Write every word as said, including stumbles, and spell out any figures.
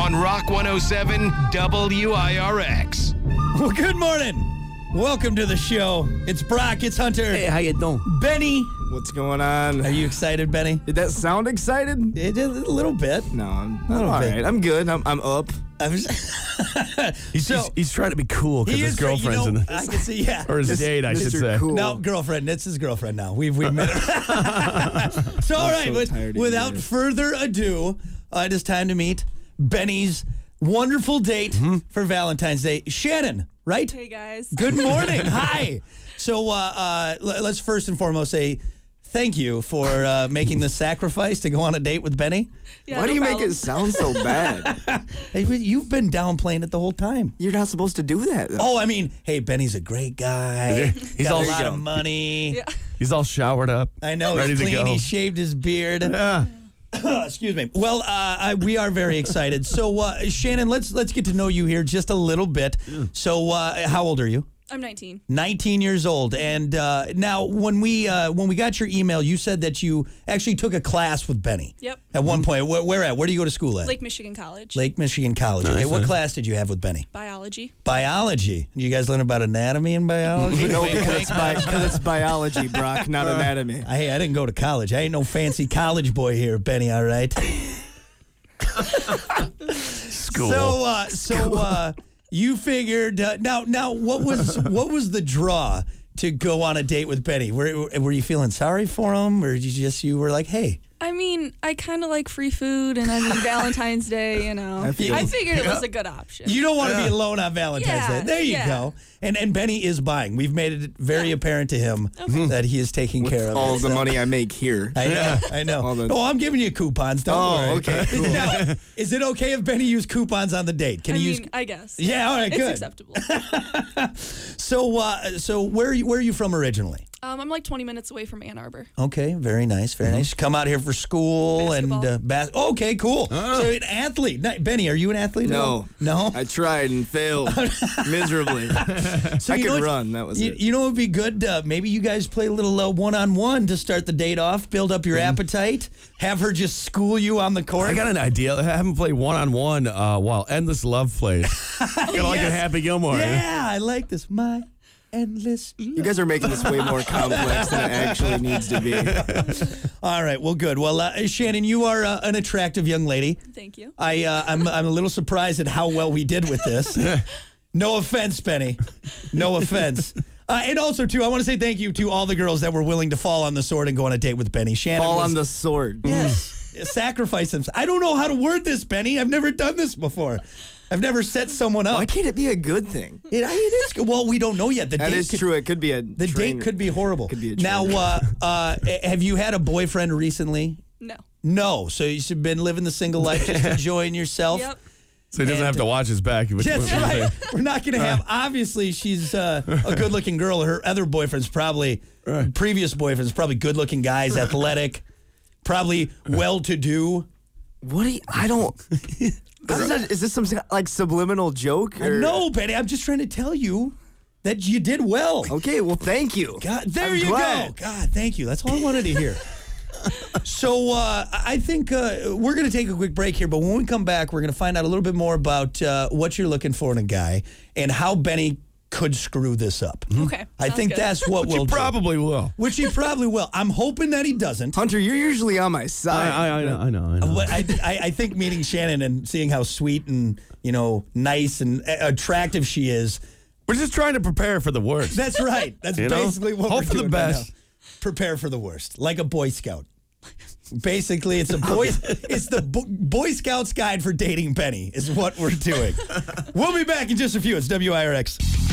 on Rock one oh seven W I R X. Well, good morning. Welcome to the show. It's Brock. It's Hunter. Hey, how you doing? Benny. What's going on? Are you excited, Benny? Did that sound excited? It is a little bit. No, I'm, I'm little all bit. right. I'm good. I'm, I'm up. I was He's, So- he's, he's trying to be cool because He his is, you girlfriend's know, in I the can see, yeah. or his Mis- date, I should Mister say. Cool. No, girlfriend. It's his girlfriend now. We've we've met her. So, all right, so but tired of without you. further ado, uh, it is time to meet Benny's wonderful date Mm-hmm. for Valentine's Day. Shannon, right? Hey guys. Good morning. Hi. So, uh, uh, l- let's first and foremost say thank you for uh, making the sacrifice to go on a date with Benny. Yeah, Why no do you problem. make it sound so bad? Hey, you've been downplaying it the whole time. You're not supposed to do that. Though. Oh, I mean, hey, Benny's a great guy. He's got all a lot show- of money. Yeah. He's all showered up. I know ready he's to clean. go. He shaved his beard. Yeah. Excuse me. Well, uh, I, we are very excited. So, uh, Shannon, let's let's get to know you here just a little bit. So, uh, how old are you? I'm nineteen. nineteen years old. And uh, now, when we uh, when we got your email, you said that you actually took a class with Benny. Yep. At one point, where, where at? Where do you go to school at? Lake Michigan College. Lake Michigan College. Okay, what class did you have with Benny? Biology. Biology. You guys learn about anatomy and biology? No, because it's, bi- because it's biology, Brock, not anatomy. I, hey, I didn't go to college. I ain't no fancy college boy here, Benny. All right. School. So, uh, so uh, you figured uh, now. Now, what was what was the draw to go on a date with Benny? Were were you feeling sorry for him, or did you just you were like, hey? I mean, I kind of like free food, and I mean Valentine's Day. You know, I, feel- figured it was a good option. You don't want to be alone on Valentine's Yeah, Day. There you yeah. go. And and Benny is buying. We've made it very apparent to him that he is taking care of All it. the So- money I make here. I know. I know. All the- oh, I'm giving you coupons. Don't Oh, worry. okay, Is, it now, is it okay if Benny used coupons on the date? Can I he mean, use? I guess. Yeah. All right. It's Good. acceptable. So, uh, so where are you, where are you from originally? um, I'm like twenty minutes away from Ann Arbor. Okay, very nice, very nice. Come out here for school and Basketball. uh, bas- oh, okay, cool. So an athlete, Ni- Benny, are you an athlete? at all? No. no. I tried and failed miserably. So I you know could what- run. That was you, it. you know, it would be good. Uh, maybe you guys play a little uh, one-on-one to start the date off, build up your appetite, have her just school you on the court. I got an idea. I haven't played one on one while Endless Love plays. Kind of like a yes. Happy Gilmore. Yeah, I like this. My endless. You guys are making this way more complex than it actually needs to be. All right, well, good. Well, uh, Shannon, you are uh, an attractive young lady. Thank you. I, uh, I'm, I'm a little surprised at how well we did with this. No offense, Benny. No offense. Uh, and also, too, I want to say thank you to all the girls that were willing to fall on the sword and go on a date with Benny. Shannon Fall was, on the sword. yes, sacrifice them. I don't know how to word this, Benny. I've never done this before. I've never set someone up. Why can't it be a good thing? It, it is. Well, we don't know yet. The That date is could, true. It could be a The train- date could be horrible. Could be a now, train uh, uh, have you had a boyfriend recently? No. No. So you've been living the single life, just enjoying yourself. Yep. So he doesn't And- have to watch his back. That's right. We're not going to have. Obviously, she's uh, a good-looking girl. Her other boyfriend's probably Right. previous boyfriend's probably good-looking guys, athletic, probably well-to-do. What do you, I don't. Is this, is this some like subliminal joke? Or? No, Benny. I'm just trying to tell you that you did well. Okay, well, thank you. God, there I'm you glad. go. God, thank you. That's all I wanted to hear. So uh, I think uh, we're going to take a quick break here, but when we come back, we're going to find out a little bit more about uh, what you're looking for in a guy and how Benny could screw this up. Okay. I sounds think good. that's what Which we'll you do. probably will. Which he probably will. I'm hoping that he doesn't. Hunter, you're usually on my I, side. I, I know. I know. I know. What I, I, I think meeting Shannon and seeing how sweet and, you know, nice and uh, attractive she is. We're just trying to prepare for the worst. That's right. That's You know? basically what Hope we're for the doing right best. now. Prepare for the worst, like a Boy Scout. Basically, it's a boy. It's the Bo- Boy Scouts guide for dating Benny. Is what we're doing. We'll be back in just a few. It's W I R X.